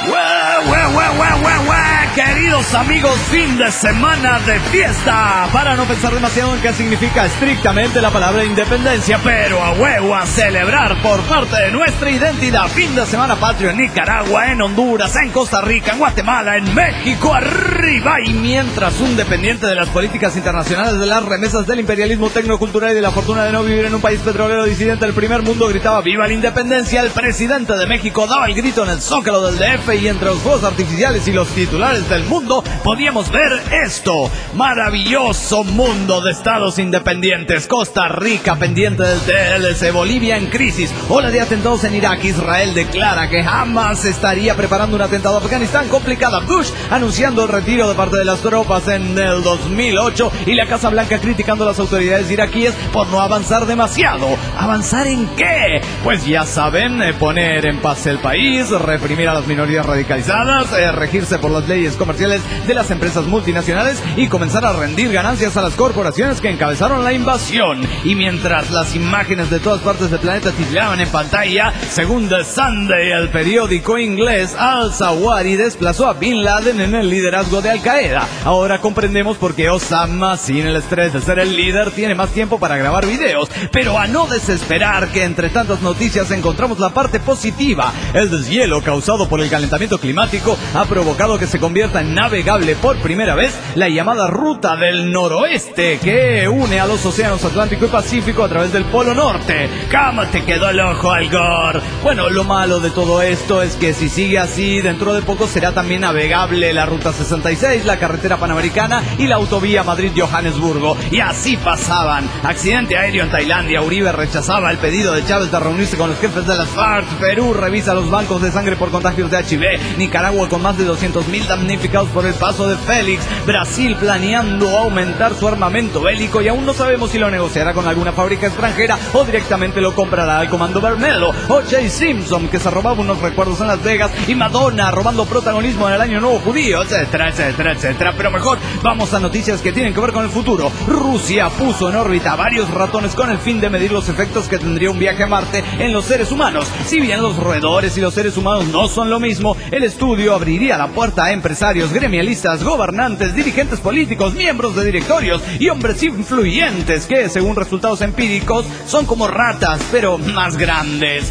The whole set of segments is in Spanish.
Queridos amigos, fin de semana de fiesta. Para no pensar demasiado en qué significa estrictamente la palabra independencia, pero a huevo a celebrar por parte de nuestra identidad. Fin de semana patrio en Nicaragua, en Honduras, en Costa Rica, en Guatemala, en México, arriba. Y mientras un dependiente de las políticas internacionales, de las remesas, del imperialismo tecnocultural y de la fortuna de no vivir en un país petrolero disidente del primer mundo gritaba ¡viva la independencia!, el presidente de México daba el grito en el Zócalo del DF, y entre los fuegos artificiales y los titulares del mundo podíamos ver esto: maravilloso mundo de estados independientes, Costa Rica pendiente del TLC, Bolivia en crisis, ola de atentados en Irak, Israel declara que jamás estaría preparando un atentado a Afganistán, complicada, Bush anunciando el retiro de parte de las tropas en el 2008, y la Casa Blanca criticando a las autoridades iraquíes por no avanzar demasiado. ¿Avanzar en qué? Pues ya saben, poner en paz el país, reprimir a las minorías radicalizadas, regirse por las leyes comerciales de las empresas multinacionales y comenzar a rendir ganancias a las corporaciones que encabezaron la invasión. Y mientras las imágenes de todas partes del planeta titulaban en pantalla, según The Sunday, el periódico inglés, al-Zawahiri desplazó a Bin Laden en el liderazgo de Al-Qaeda. Ahora comprendemos por qué Osama, sin el estrés de ser el líder, tiene más tiempo para grabar videos. Pero a no desesperar, que entre tantas noticias encontramos la parte positiva. El deshielo causado por el calentamiento climático ha provocado que se convierta en navegable por primera vez la llamada Ruta del Noroeste, que une a los océanos Atlántico y Pacífico a través del Polo Norte. ¿Cómo te quedó el ojo, Al Gore? Bueno, lo malo de todo esto es que si sigue así, dentro de poco será también navegable la Ruta 66, la carretera panamericana y la autovía Madrid-Johannesburgo. Y así pasaban. Accidente aéreo en Tailandia, Uribe rechazaba el pedido de Chávez de reunirse con los jefes de las FARC, Perú revisa los bancos de sangre por contagios de HIV, Nicaragua con más de 200.000 damnificados por el paso de Félix, Brasil planeando aumentar su armamento bélico y aún no sabemos si lo negociará con alguna fábrica extranjera o directamente lo comprará al Comando Vermelho. O.J. Simpson, que se robaba unos recuerdos en Las Vegas, y Madonna robando protagonismo en el Año Nuevo Judío, etcétera, etcétera, etcétera. Pero mejor vamos a noticias que tienen que ver con el futuro. Rusia puso en órbita varios ratones con el fin de medir los efectos que tendría un viaje a Marte en los seres humanos. Si bien los roedores y los seres humanos no son lo mismo, el estudio abriría la puerta a empresarios, gremialistas, gobernantes, dirigentes políticos, miembros de directorios y hombres influyentes que, según resultados empíricos, son como ratas, pero más grandes.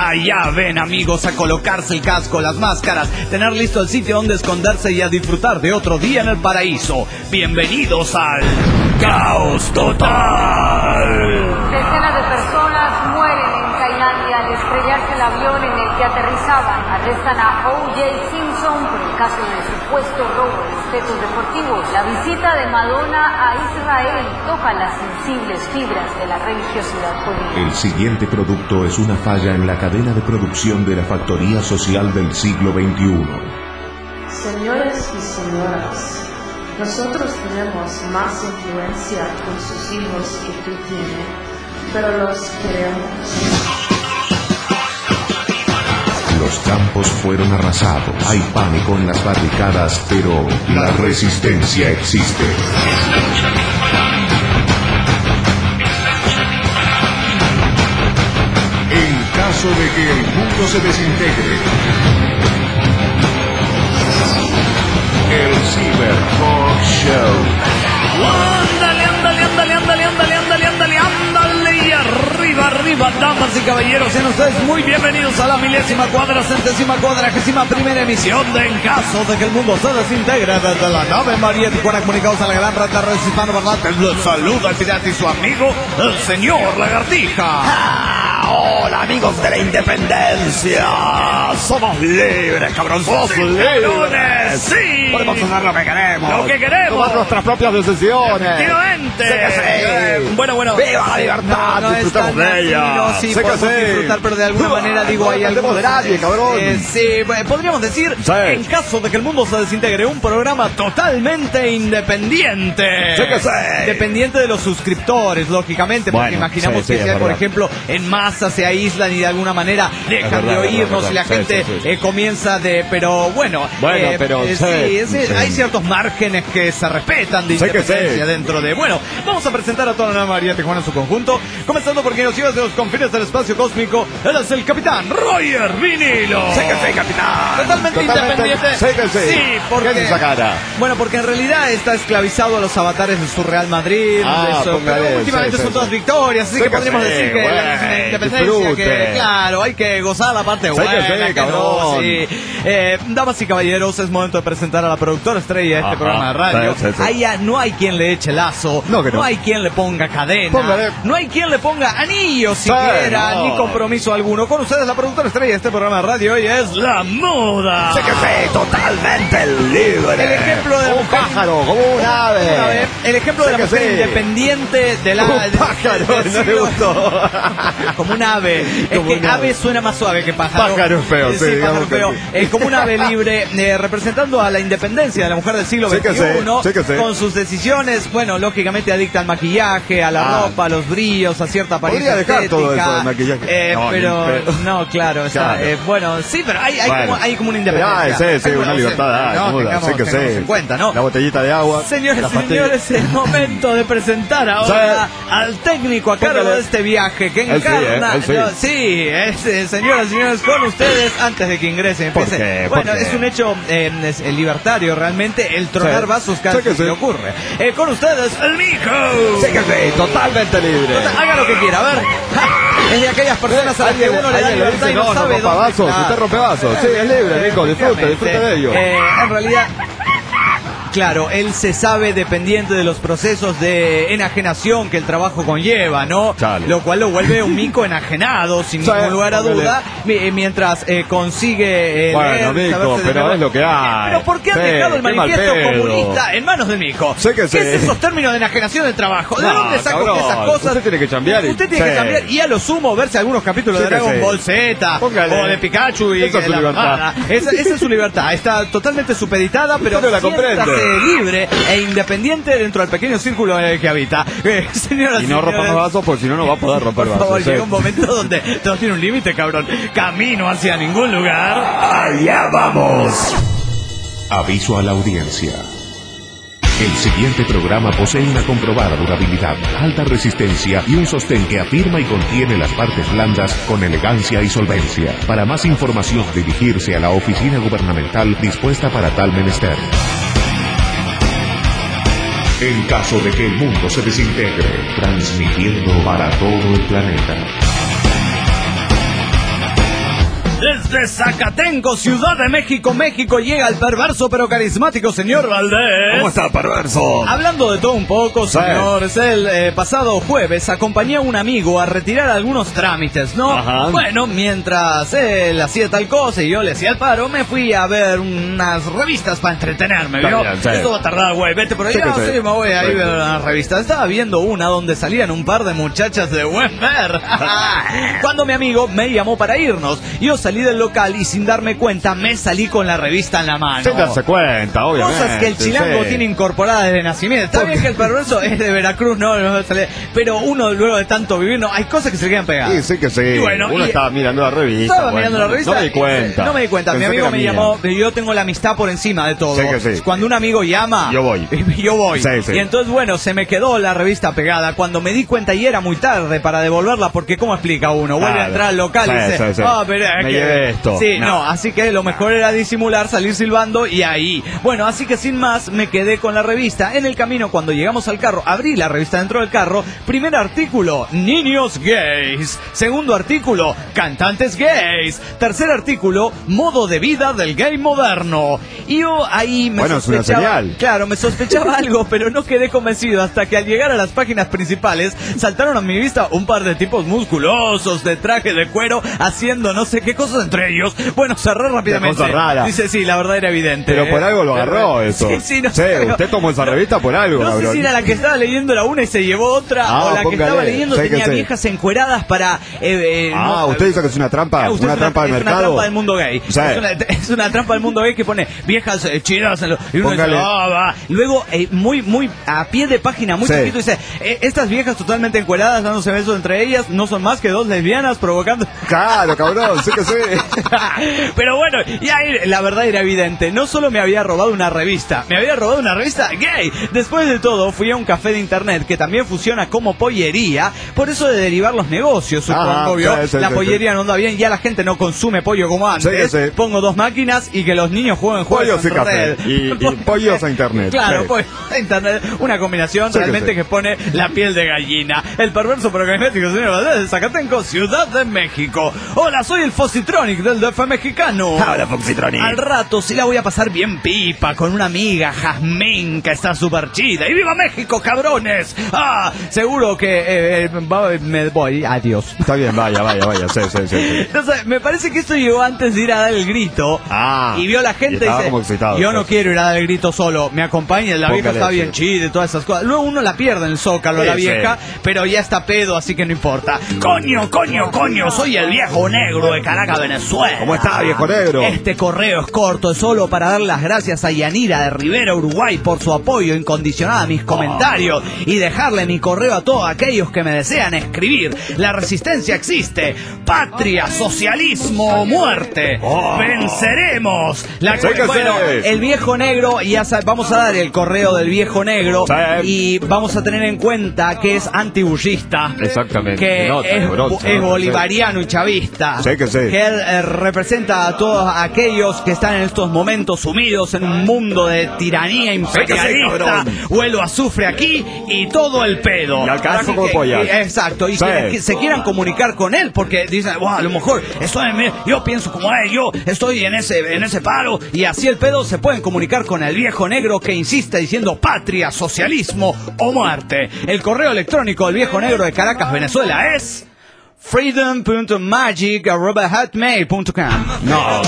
Ya ven, amigos, a colocarse el casco, las máscaras, tener listo el sitio donde esconderse y a disfrutar de otro día en el paraíso. Bienvenidos al Caos Total. Decenas de personas mueren en Tailandia al estrellarse el avión en el que aterrizaban. Arrestan a O.J. Simpson por el caso del supuesto robo de objetos deportivos. La visita de Madonna a Israel toca las sensibles fibras de la religiosidad judía. El siguiente producto es una falla en la cadena de producción de la factoría social del siglo XXI. Señores y señoras, nosotros tenemos más influencia con sus hijos que tú tienes, pero los queremos. Los campos fueron arrasados, hay pánico en las barricadas, pero la resistencia existe. En caso de que el mundo se desintegre, el Cyber Talk Show. Ándale, ándale, ándale, ándale, ándale, ándale, ándale, ándale, y arriba, damas y caballeros, sean ustedes muy bienvenidos a la 1441ª emisión de En Caso de que el Mundo se Desintegre, desde la nave María Tijuana, comunicados a la gran red de redes hispanoparlantes. Les saluda el pirata y su amigo, el señor Lagartija. Hola, amigos de la independencia. Somos libres, cabrón, somos libres. Sí. Podemos hacer lo que queremos. Lo que queremos. Tomar nuestras propias decisiones. Efectivamente. Sé que sí. Bueno. ¡Viva la libertad! No disfrutamos de ella. Sí, sé podemos disfrutar, pero de alguna manera, digo, hay algo de nadie, cabrón. Sí, podríamos decir, en caso de que el mundo se desintegre, un programa totalmente independiente. Sé que sí. Dependiente de los suscriptores, lógicamente, porque imaginamos que sea, por ejemplo, en Más masas se aíslan y de alguna manera dejan de oírnos y la gente comienza de... Pero bueno, pero hay ciertos márgenes que se respetan de independencia dentro de... Bueno, vamos a presentar a toda la Nueva María Tijuana en su conjunto, comenzando por quien nos lleva de los confines del espacio cósmico. Él es el capitán Roger Vinilo. Sí que sí, capitán. Totalmente independiente. Sí, porque... ¿Qué es esa cara? Bueno, porque en realidad está esclavizado a los avatares de su Real Madrid. Pero últimamente son todas victorias, así que podríamos decir que la independencia, que claro, hay que gozar la parte buena, cabrón. Damas y caballeros, es momento de presentar a la productora estrella de este programa de radio. A ella no hay quien le eche lazo, no hay quien le ponga cadena, no hay quien le ponga anillo siquiera, ni compromiso alguno. Con ustedes la productora estrella de este programa de radio hoy es La Moda. Sí que sí, totalmente libre. El ejemplo de un pájaro, como un ave. El ejemplo de la mujer independiente de la... Un pájaro, no le gustó. Como un ave. Es que ave suena más suave que pájaro. Pájaro es feo, sí, pájaro feo. Como un ave libre, representando a la independencia de la mujer del siglo XXI, con sus decisiones, bueno, lógicamente adicta al maquillaje, a la ropa, a los brillos, a cierta apariencia estética. Dejar todo eso del maquillaje. No, claro. Bueno, sí, pero hay como una independencia. Sí, una libertad. Tengamos en cuenta, ¿no? La botellita de agua. Señores, es momento de presentar ahora al técnico a cargo de este viaje que encarna. Señoras y señores, con ustedes, antes de que ingresen, bueno, es un hecho libertario realmente el tronar vasos cada vez que le ocurre. Con ustedes, el Mico. Sí que sí, totalmente libre. Haga lo que quiera, a ver. Es de aquellas personas a las que uno le da libertad y no sabe dónde. Usted rompe vasos. Sí, es libre, Nico, disfrute de ello. En realidad... Claro, él se sabe dependiente de los procesos de enajenación que el trabajo conlleva, ¿no? Chale. Lo cual lo vuelve un mico enajenado, sin ningún lugar a duda, mientras consigue... Bueno, Mico, pero es lo que hay. Pero ¿por qué han dejado el manifiesto comunista en manos del Mico? ¿Qué es esos términos de enajenación del trabajo? ¿De dónde saco esas cosas? Usted tiene que cambiar. Usted tiene que cambiar y a lo sumo verse algunos capítulos de Dragon Ball Z o de Pikachu y esa es su libertad. Esa es su libertad. Está totalmente supeditada, pero la comprende. Libre e independiente dentro del pequeño círculo en el que habita. Señoras y no rompa los vasos, porque si no, no va a poder romper vasos. Por favor, llega un momento donde todo tiene un límite, cabrón. Camino hacia ningún lugar. ¡Allá vamos! Aviso a la audiencia. El siguiente programa posee una comprobada durabilidad, alta resistencia y un sostén que afirma y contiene las partes blandas con elegancia y solvencia. Para más información, dirigirse a la oficina gubernamental dispuesta para tal menester. En caso de que el mundo se desintegre, transmitiendo para todo el planeta. Desde Zacatenco, Ciudad de México, llega el perverso pero carismático señor Valdés. ¿Cómo está, perverso? Hablando de todo un poco, señores, el pasado jueves acompañé a un amigo a retirar algunos trámites, ¿no? Ajá. Bueno, mientras él hacía tal cosa y yo le hacía el paro, me fui a ver unas revistas para entretenerme, ¿vio? Esto va a tardar, güey, vete por allá, sí, me voy a ir a ver unas revistas. Estaba viendo una donde salían un par de muchachas de buen ver. Cuando mi amigo me llamó para irnos, yo salí del local y sin darme cuenta me salí con la revista en la mano. Sin darse cuenta, obviamente. Cosas que el chilango tiene incorporadas desde nacimiento. Está bien que el perverso es de Veracruz, pero uno luego de tanto vivir, hay cosas que se le quedan pegadas. Sí que sí. Y bueno, uno estaba mirando la revista. Estaba mirando la revista. No me di cuenta. No me di cuenta. Mi amigo me llamó. Yo tengo la amistad por encima de todo. Sí. Cuando un amigo llama, yo voy. Sí. Y entonces, bueno, se me quedó la revista pegada. Cuando me di cuenta y era muy tarde para devolverla, porque ¿cómo explica uno? Vuelve a entrar al local y dice, pero me llevé esto. Sí, no, así que lo mejor era disimular, salir silbando y ahí. Bueno, así que sin más, me quedé con la revista. En el camino, cuando llegamos al carro, abrí la revista dentro del carro. Primer artículo, niños gays. Segundo artículo, cantantes gays. Tercer artículo, modo de vida del gay moderno. Y yo ahí me sospechaba. Es una señal. Claro, me sospechaba algo, pero no quedé convencido hasta que al llegar a las páginas principales, saltaron a mi vista un par de tipos musculosos, de traje de cuero, haciendo no sé qué cosas entre entre ellos. Bueno, cerré rápidamente. Qué cosa rara. Dice, sí, la verdad era evidente. Pero por algo lo agarró eso. Sí, no Sí, sé. usted tomó esa revista por algo, No sé cabrón. si era la que estaba leyendo la una y se llevó otra, o la que póngale. estaba leyendo Sí, que tenía sí. viejas encueradas para... usted dice que es una trampa. Usted Una trampa del es mercado. una trampa del mundo gay. Sí. Es una trampa del mundo gay que pone viejas chidas en y uno dice, Póngale. va. Luego, muy a pie de página, muy Sí. chiquito, dice, estas viejas totalmente encueradas, dándose besos entre ellas, no son más que dos lesbianas provocando... Claro, cabrón, sí que sí. Pero bueno, y ahí la verdad era evidente. No solo me había robado una revista, me había robado una revista gay. Después de todo, fui a un café de internet que también funciona como pollería. Por eso de derivar los negocios, supongo, ¿vio? Sí, La sí, pollería no anda bien, ya la gente no consume pollo como antes. Sí, sí. Pongo dos máquinas y que los niños jueguen juegos Pollos y en café. red. Y pollos a internet. Claro, Sí. pollos a internet. Una combinación Sí, realmente sí. que pone la piel de gallina. El perverso procagnético, señor Valdés, de Zacatenco, Ciudad de México. Hola, soy el Fositronic del DF mexicano. Hola, Foxitronic. Al rato sí la voy a pasar bien pipa con una amiga, Jazmín, que está súper chida. ¡Y viva México, cabrones! Seguro que me voy. Adiós. Está bien, vaya. Sí. Entonces, me parece que esto llegó antes de ir a dar el grito. Y vio la gente y estaba dice, como excitado, yo no sí. quiero ir a dar el grito solo, me acompaña, la vieja Póngale, está bien sí. chida y todas esas cosas. Luego uno la pierde en el Zócalo, Sí, la vieja, sí. pero ya está pedo, así que no importa. Coño, soy el viejo negro de Caracas, Venezuela. ¿Cómo está, viejo negro? Este correo es corto, es solo para dar las gracias a Yanira de Rivera, Uruguay, por su apoyo incondicional a mis comentarios y dejarle mi correo a todos aquellos que me desean escribir. La resistencia existe. Patria, socialismo o muerte. Venceremos. Sí que Bueno, sí. el viejo negro, vamos a dar el correo del viejo negro Sí. y vamos a tener en cuenta que es antibullista. Exactamente. Que Nota, es bronce, es ¿no? bolivariano y chavista. Sí que sí. Que él representa a todos aquellos que están en estos momentos sumidos en un mundo de tiranía imperialista. cabrón. Huelo azufre aquí y todo el pedo. Y al carajo Así como que, pollas. exacto. Y Sí. que se quieran comunicar con él porque dicen, a lo mejor yo pienso como él, yo estoy en ese paro. Y así el pedo se pueden comunicar con el viejo negro que insiste diciendo patria, socialismo o muerte. El correo electrónico del viejo negro de Caracas, Venezuela es freedom.magic@hotmail.com. No.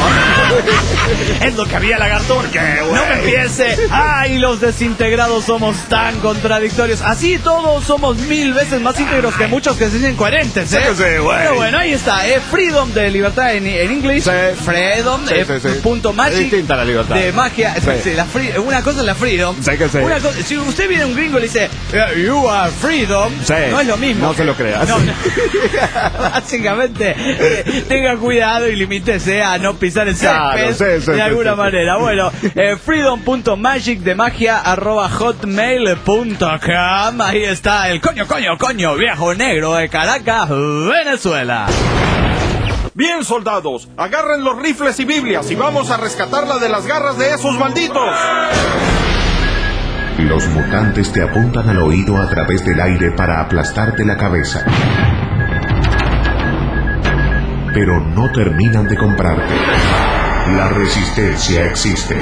Es lo que había, lagartón. No me empiece. Ay, los desintegrados somos tan contradictorios. Así todos somos 1000 veces más íntegros que muchos que se dicen coherentes, ¿eh? Sí, güey. Pero bueno, ahí está, freedom de libertad en inglés. Sí. Freedom, Sí. punto magic. Es distinta la libertad. De magia. Sí. Sí, una cosa es la freedom. Sí que sí. Si usted viene a un gringo y le dice, you are freedom, Sí. no es lo mismo. No se lo crea. No. Básicamente, tenga cuidado y limítese a no pisar el Claro, césped sí, de alguna sí. manera. Bueno, freedom.magic de magia @hotmail.com. Ahí está el coño, viejo negro de Caracas, Venezuela. Bien, soldados, agarren los rifles y Biblias y vamos a rescatarla de las garras de esos malditos. Los mutantes te apuntan al oído a través del aire para aplastarte la cabeza. Pero no terminan de comprarte. La resistencia existe.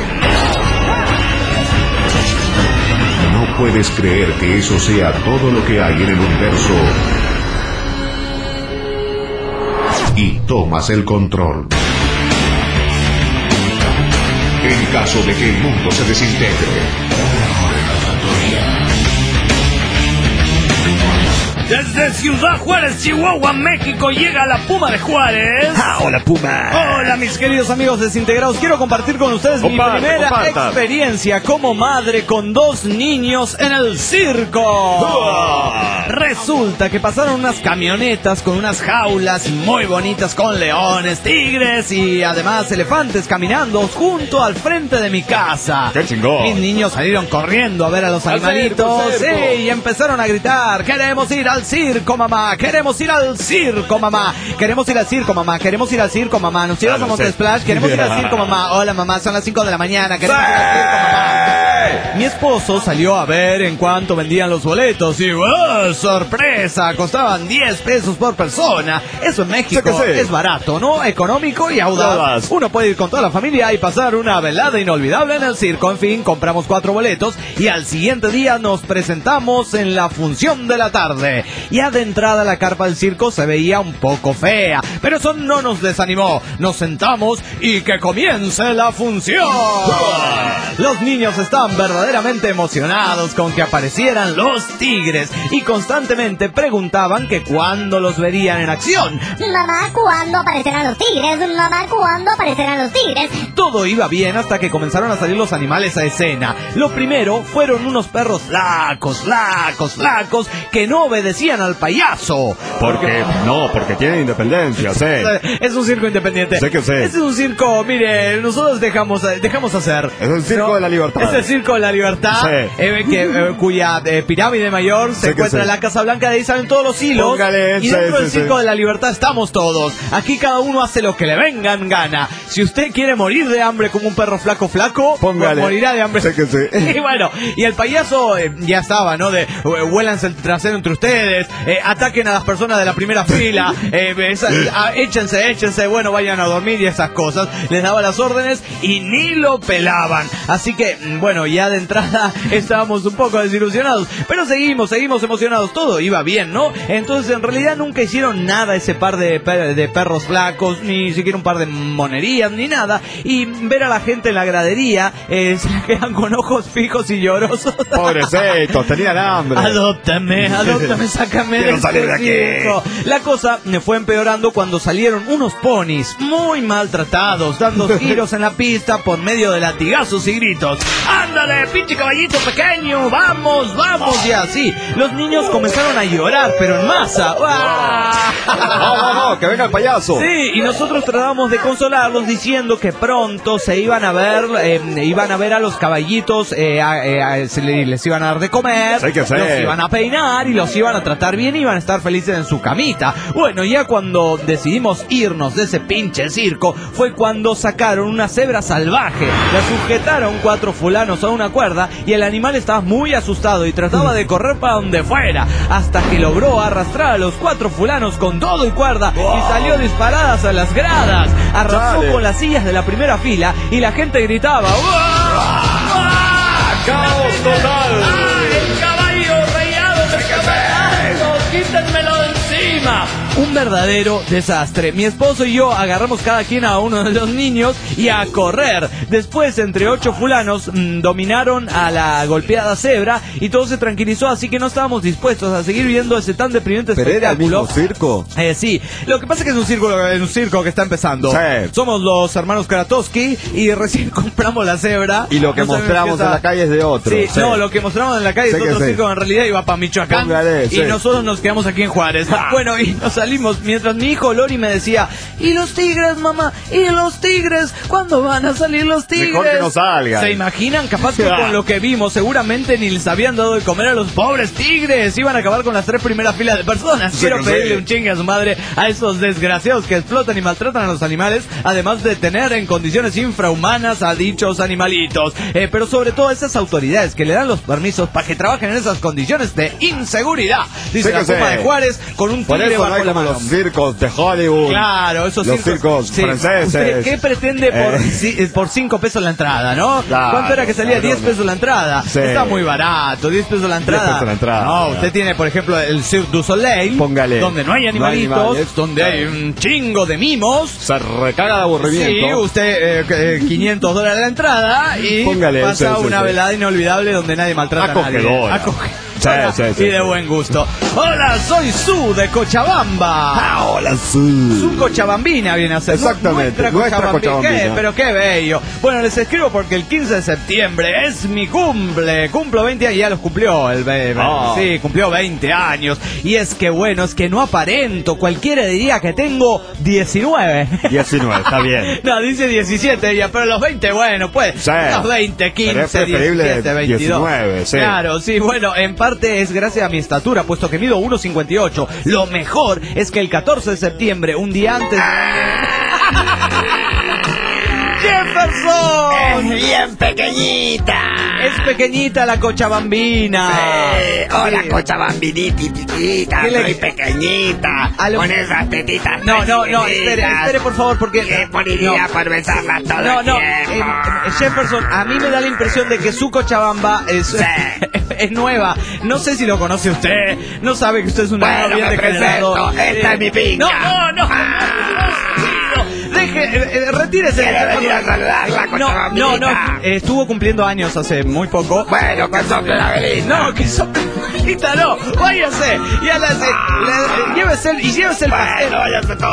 No puedes creer que eso sea todo lo que hay en el universo. Y tomas el control. En caso de que el mundo se desintegre. Desde Ciudad Juárez, Chihuahua, México, llega la Puma de Juárez. Hola, Puma. Hola, mis queridos amigos desintegrados. Quiero compartir con ustedes mi primera experiencia como madre con 2 niños en el circo. Resulta que pasaron unas camionetas con unas jaulas muy bonitas con leones, tigres y además elefantes caminando junto al frente de mi casa. ¡Qué chingón! Mis niños salieron corriendo a ver a los animalitos. circo. Sí, y empezaron a gritar: queremos ir al circo, mamá, queremos ir al circo, mamá, queremos ir al circo, mamá, queremos ir al circo, mamá, nos llevas a Montesplash, queremos ir al circo, mamá. Hola, mamá, son las 5 de la mañana, queremos ir al circo, mamá. Mi esposo salió a ver en cuánto vendían los boletos y ¡oh, sorpresa! cerveza costaban 10 pesos por persona. Eso en México Sí. es barato, ¿no? Económico y audaz. Audaz. Uno puede ir con toda la familia y pasar una velada inolvidable en el circo. En fin, compramos 4 boletos y al siguiente día nos presentamos en la función de la tarde. Ya de entrada la carpa del circo se veía un poco fea, pero eso no nos desanimó. Nos sentamos y que comience la función. Los niños estaban verdaderamente emocionados con que aparecieran los tigres y constantemente preguntaban que cuándo los verían en acción. Mamá, ¿cuándo aparecerán los tigres? Mamá, ¿cuándo aparecerán los tigres? Todo iba bien hasta que comenzaron a salir los animales a escena. Lo primero fueron unos perros flacos que no obedecían al payaso. Porque tienen independencia, sé. Es un circo independiente. Sé que sé. Es un circo, mire, nosotros dejamos hacer. Es el circo de la libertad. Es el circo de la libertad, Sí. cuya pirámide mayor se Sé que encuentra sé. en la Casa Blanca, de ahí salen todos los hilos. Póngale, y dentro sí, del sí, circo sí. de la libertad estamos todos. Aquí cada uno hace lo que le venga en gana. Si usted quiere morir de hambre como un perro flaco, Póngale. pues morirá de hambre. Sé que sí. Y bueno, y el payaso ya estaba, ¿no? De huélanse el trasero entre ustedes, ataquen a las personas de la primera fila, échense, bueno, vayan a dormir y esas cosas. Les daba las órdenes y ni lo pelaban. Así que, bueno, ya de entrada estábamos un poco desilusionados, pero seguimos emocionados. Todo iba bien, ¿no? Entonces, en realidad nunca hicieron nada ese par de perros flacos, ni siquiera un par de monerías, ni nada. Y ver a la gente en la gradería, se la quedan con ojos fijos y llorosos. Pobrecitos, tenían hambre. Adóptame, sácame de Quiero salir de aquí. circo. La cosa fue empeorando cuando salieron unos ponis muy maltratados, dando giros en la pista por medio de latigazos y gritos. ¡Ándale, pinche caballito pequeño! ¡Vamos! Y así, los niños comenzaron a llorar, pero en masa. No, que venga el payaso. Sí, y nosotros tratábamos de consolarlos diciendo que pronto se iban a ver a los caballitos, les iban a dar de comer, Sé que sé. los iban a peinar y los iban a tratar bien y iban a estar felices en su camita. Bueno, ya cuando decidimos irnos de ese pinche circo, fue cuando sacaron una cebra salvaje, la sujetaron 4 fulanos a una cuerda y el animal estaba muy asustado y trataba de correr para donde fuera, hasta que logró arrastrar a los 4 fulanos con todo y cuerda y salió disparadas a las gradas. Arrasó Dale. con las sillas de la primera fila y la gente gritaba ¡Caos total! ¡El caballo rayado me está matando! ¡Quítenmelo de encima! Un verdadero desastre. Mi esposo y yo agarramos cada quien a uno de los niños y a correr. Después, entre 8 fulanos dominaron a la golpeada cebra y todo se tranquilizó, así que no estábamos dispuestos a seguir viendo ese tan deprimente ¿Pero era el espectáculo. mismo circo? Sí, lo que pasa es que es un circo que está empezando. Sí. Somos los hermanos Karatowski y recién compramos la cebra. Y lo que No sabemos mostramos qué en la está. calle es de otro. Sí, Sí. no, lo que mostramos en la calle Sé es que otro sí. circo, en realidad iba para Michoacán. Póngale, y sí. nosotros nos quedamos aquí en Juárez. Bueno, y nos salimos mientras mi hijo Lori me decía, ¿y los tigres, mamá? ¿Y los tigres? ¿Cuándo van a salir los tigres? Mejor que no salgan. ¿Se imaginan? Capaz que con lo que vimos seguramente ni les habían dado de comer a los pobres tigres. Iban a acabar con las 3 primeras filas de personas. Sí, Quiero sí. pedirle un chingue a su madre a esos desgraciados que explotan y maltratan a los animales, además de tener en condiciones infrahumanas a dichos animalitos. Pero sobre todo esas autoridades que le dan los permisos para que trabajen en esas condiciones de inseguridad. Dice Sí, la que Puma sí. de Juárez con un Por tigre eso no bajo hay la como mano. los circos de Hollywood. Claro, esos Los circos franceses. ¿Usted qué pretende por 5 pesos la entrada, no? Claro, ¿Cuánto era que salía? claro, 10 pesos la entrada. Sí. Está muy barato, 10 pesos la entrada. 10 pesos la entrada. No, usted tiene, por ejemplo, el Cirque du Soleil. Póngale. Donde no hay animalitos, animales. donde hay un chingo de mimos. Se recaga de aburrimiento. Sí, usted $500 la entrada y Póngale, pasa sí, sí, una sí. velada inolvidable donde nadie maltrata a nadie. Acogedora. Acogedora. Sí, sí, sí, y de sí. buen gusto. Hola, soy Su de Cochabamba. Hola, Su. Su Cochabambina viene a ser. Exactamente, nuestra Cochabambina. Pero qué bello. Bueno, les escribo porque el 15 de septiembre es mi cumple. Cumplo 20 años, ya los cumplió el bebé. Oh. Sí, cumplió 20 años. Y es que bueno, es que no aparento. Cualquiera diría que tengo 19. 19, está bien. No, dice 17 ella, pero los 20, bueno, pues. Sí. Los 20, 15, Pero es preferible 17, 22. 19, sí. Claro, sí, bueno, en parte es gracias a mi estatura, puesto que mido 1.58. Lo mejor es que el 14 de septiembre, un día antes de... ¡Jefferson! bien pequeñita. Es pequeñita la Cochabambina. Hola, Cochabambinita, soy pequeñita. Con esas tetitas. No, espere, por favor, porque... ¿Qué moriría por besarla todo el tiempo? Jefferson, a mí me da la impresión de que su Cochabamba es nueva. No sé si lo conoce usted. No sabe que usted es un niño bien degenerado. Esta es mi pinga. No. Retírese. No, estuvo cumpliendo años hace muy poco. Bueno, que sople la velita. No, que sople la velita, no. Váyase. Llévese el pastel. Váyase todo.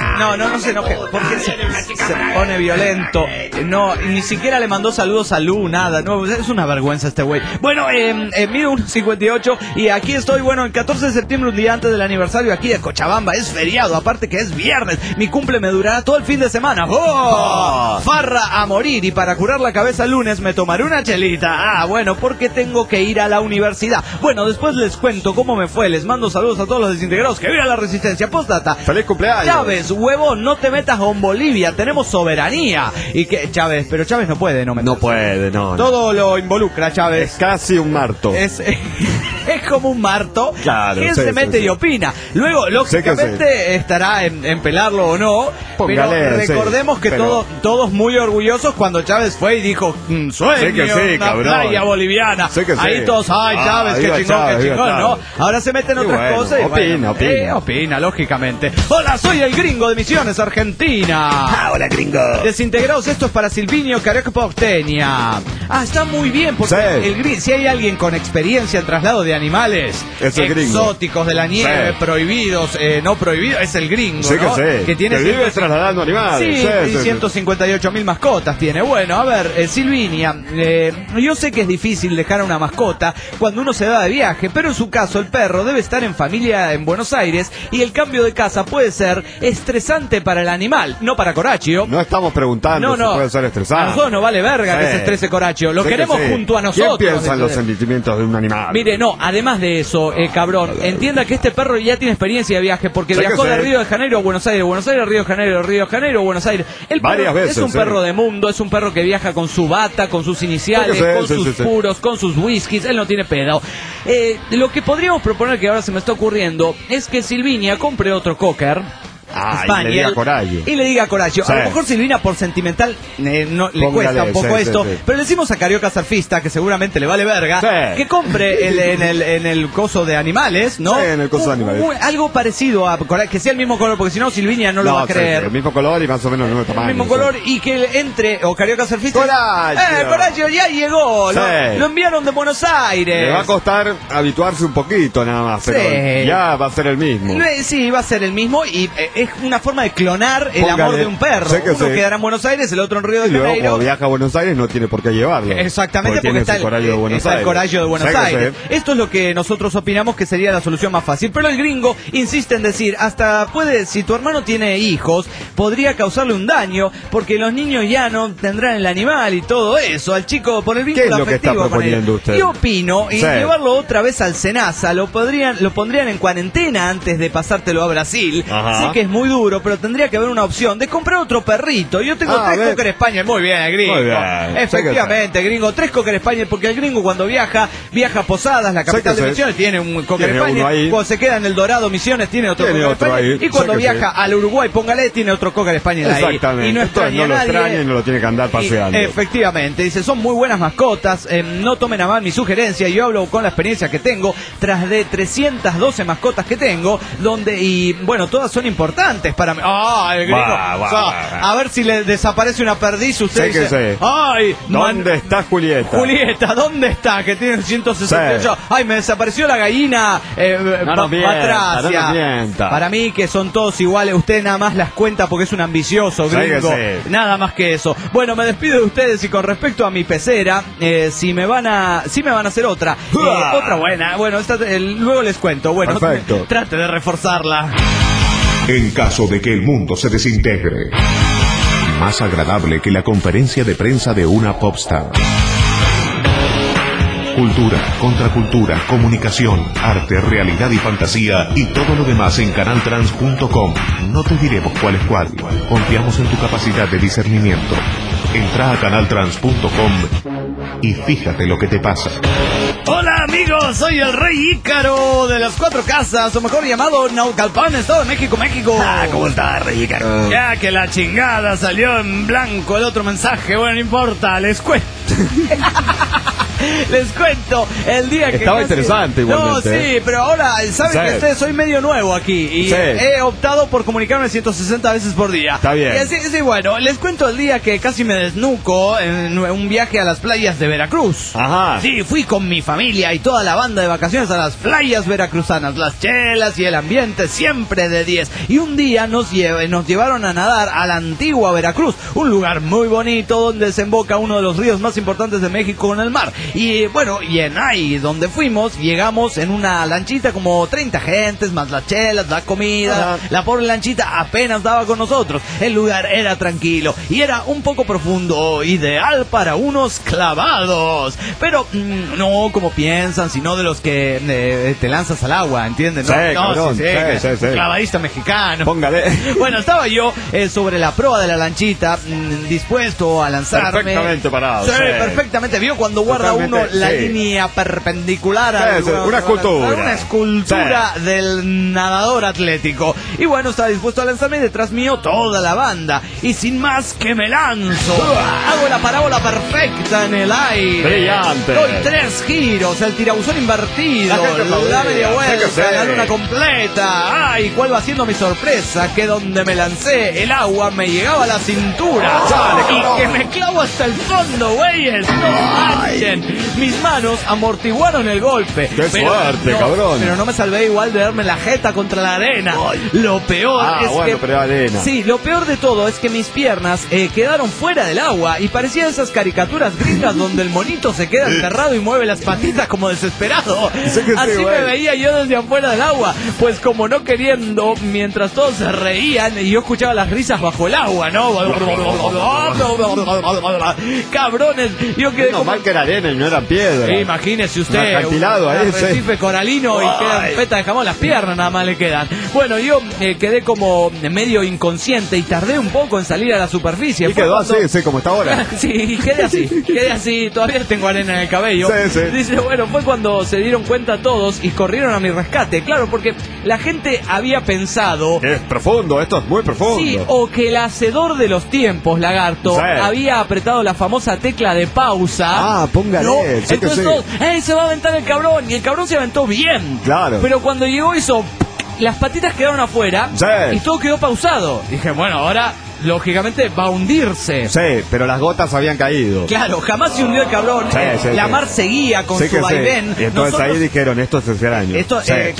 No se enoje. Porque se pone violento. No, ni siquiera le mandó saludos a Lu, nada. No, es una vergüenza este güey. Bueno, mido 1.58 y aquí estoy, el 14 de septiembre, un día antes del aniversario aquí de Cochabamba. Es feriado, aparte que es viernes. Mi cumple me durará todo el fin de semana. ¡Oh! Farra a morir, y para curar la cabeza el lunes me tomaré una chelita. Porque tengo que ir a la universidad. Bueno, después les cuento cómo me fue. Les mando saludos a todos los desintegrados. Que viva la resistencia. Postdata. ¡Feliz cumpleaños! Chávez, huevón, no te metas con Bolivia. Tenemos soberanía. Y que Chávez no puede, no puede. Todo lo involucra, Chávez. Es casi un marto. Es como un marto. Claro, que se mete y opina. Luego, lógicamente, estará en pelarlo o no. Póngale, pero recordemos que todos muy orgullosos cuando Chávez fue y dijo, sueño, una playa boliviana. Ahí todos, Chávez, qué chingón, ¿no? Ahora se meten otras cosas y opina, lógicamente. Hola, soy el gringo de Misiones, Argentina. Hola, gringo. Desintegrados, esto es para Silvinio Carioca Porteña. Está muy bien, porque si hay alguien con experiencia en traslado de animales exóticos, de la nieve, prohibidos, no prohibidos, es el gringo, ¿no? Que tiene vive trasladando animales. Sí, 158.000 mascotas tiene. Bueno, a ver, Silvinia, yo sé que es difícil dejar a una mascota cuando uno se va de viaje, pero en su caso el perro debe estar en familia en Buenos Aires y el cambio de casa puede ser estresante para el animal, no para Coraccio. No estamos preguntando si puede ser estresante. A nosotros no vale verga que se estrese Coraccio, lo queremos junto a nosotros. ¿Quién piensa en los sentimientos de un animal? Mire, además de eso, cabrón, entienda que este perro ya tiene experiencia de viaje porque viajó de Río de Janeiro a Buenos Aires, Río de Janeiro, Buenos Aires. El varias perro veces. Es un perro de mundo, es un perro que viaja con su bata, con sus iniciales, con sus puros, con sus whiskies, él no tiene pedo. Lo que podríamos proponer, que ahora se me está ocurriendo, es que Silvinia compre otro cocker. Y le diga a Coraccio. A lo mejor Silvina por sentimental no le cuesta un poco esto, pero le decimos a Carioca Surfista, que seguramente le vale verga, que compre en el coso de animales, ¿no? Sí, en el coso de animales. Algo parecido a que sea el mismo color, porque si no Silvina no lo va a creer. El mismo color y más o menos el mismo tamaño. El mismo color y que entre, o Carioca Surfista. Coraccio ya llegó, lo enviaron de Buenos Aires. Le va a costar habituarse un poquito nada más, pero ya va a ser el mismo. Sí, va a ser el mismo y es una forma de clonar el amor de un perro. Uno quedará en Buenos Aires, el otro en Río de Janeiro. Luego, cuando viaja a Buenos Aires no tiene por qué llevarlo. Exactamente, porque está el Corallo de Buenos Aires. Esto es lo que nosotros opinamos que sería la solución más fácil. Pero el gringo insiste en decir, hasta si tu hermano tiene hijos, podría causarle un daño, porque los niños ya no tendrán el animal y todo eso. Al chico, por el vínculo afectivo. ¿Qué es lo que está proponiendo usted? Yo opino, y llevarlo otra vez al Senasa, lo pondrían en cuarentena antes de pasártelo a Brasil. Sé que es muy duro, pero tendría que haber una opción de comprar otro perrito. Yo tengo 3 Cocker Spaniel. Muy bien, gringo. Muy bien. Efectivamente, gringo, 3 Cocker Spaniel, porque el gringo cuando viaja a Posadas, la capital de Misiones, tiene un Cocker Spaniel. Cuando se queda en el Dorado Misiones, tiene otro Cocker Spaniel. Y cuando viaja al Uruguay, póngale, tiene otro Cocker Spaniel ahí. Exactamente. Y no extraña a nadie. No lo extraña y no lo tiene que andar paseando. Efectivamente, dice, son muy buenas mascotas. No tomen a mal mi sugerencia. Yo hablo con la experiencia que tengo, tras de 312 mascotas que tengo, todas son importantes para mí. El gringo. A ver si le desaparece una perdiz, usted dice, ¿dónde está Julieta? Julieta, ¿dónde está? Que tiene 168. Me desapareció la gallina Patracia. Para mí que son todos iguales, usted nada más las cuenta porque es un ambicioso, gringo. Nada más que eso. Bueno, me despido de ustedes y con respecto a mi pecera, si me van a hacer otra buena. Bueno, luego les cuento. Bueno, trate de reforzarla. En caso de que el mundo se desintegre, más agradable que la conferencia de prensa de una popstar. Cultura, contracultura, comunicación, arte, realidad y fantasía y todo lo demás en canaltrans.com. No te diremos cuál es cuál. Confiamos en tu capacidad de discernimiento. Entra a canaltrans.com y fíjate lo que te pasa. Hola amigos, soy el Rey Ícaro de las Cuatro Casas, o mejor llamado Naucalpan, Estado de México, México. ¿Cómo está, Rey Ícaro? Ya que la chingada salió en blanco el otro mensaje, bueno, no importa, les cuento. Les cuento el día que estaba interesante igualmente. No, sí, pero ahora saben que soy medio nuevo aquí y he optado por comunicarme 160 veces por día. Está bien. Y así, sí, bueno, les cuento el día que casi me desnuco en un viaje a las playas de Veracruz. Ajá. Sí, fui con mi familia y toda la banda de vacaciones a las playas veracruzanas, las chelas y el ambiente siempre de 10. Y un día nos llevaron a nadar a la antigua Veracruz, un lugar muy bonito donde desemboca uno de los ríos más importantes de México con el mar. Y bueno, y en ahí donde fuimos, llegamos en una lanchita como 30 gentes, más las chelas, la comida. La pobre lanchita apenas daba con nosotros. El lugar era tranquilo y era un poco profundo, ideal para unos clavados. Pero no como piensan, sino de los que te lanzas al agua, ¿entienden? Sí, clavadista mexicano. Póngale. Bueno, estaba yo sobre la proa de la lanchita, dispuesto a lanzarme. Perfectamente parado. Sí, perfectamente. Vio cuando guarda uno la línea perpendicular a una escultura. Una escultura del nadador atlético. Y bueno, estaba dispuesto a lanzarme y detrás mío toda la banda. Y sin más que me lanzo. Hago la parábola perfecta en el aire. Brillante. Doy 3 giros, el tirabuzón invertido, la media vuelta, la luna completa. Ay, ¿cuál va siendo mi sorpresa? Que donde me lancé, el agua me llegaba a la cintura. Y que me clavo hasta el fondo, güeyes. No manchen. Mis manos amortiguaron el golpe. ¡Qué suerte, cabrón! Pero no me salvé igual de darme la jeta contra la arena. Lo peor es pero arena. Sí, lo peor de todo es que mis piernas quedaron fuera del agua y parecían esas caricaturas gringas donde el monito se queda enterrado y mueve las patitas como desesperado. Así me veía yo desde afuera del agua. Pues como no queriendo, mientras todos se reían y yo escuchaba las risas bajo el agua, ¿no? Cabrones, yo quedé como... mal que era arena y no era piedra. Imagínese usted, un arrecife coralino y quedan fetas de jamón, las piernas nada más le quedan. Bueno, yo quedé como medio inconsciente y tardé un poco en salir a la superficie. Y quedó así, como está ahora. Sí, quedé así, todavía tengo arena en el cabello. Dice, bueno, fue cuando se dieron cuenta todos y corrieron a mi rescate. Claro, porque la gente había pensado... Es profundo, esto es muy profundo. Sí, o que el hacedor de los tiempos, Lagarto, había apretado la famosa tecla de pausa. Póngale. ¿No? Entonces todos, se va a aventar el cabrón. Y el cabrón se aventó bien. Claro. Pero cuando llegó hizo... Las patitas quedaron afuera y todo quedó pausado. Dije, bueno, ahora... lógicamente va a hundirse. Sí, pero las gotas habían caído. Claro, jamás se hundió el cabrón. La mar seguía con su vaivén. Y entonces ahí dijeron, esto es extraño. Esto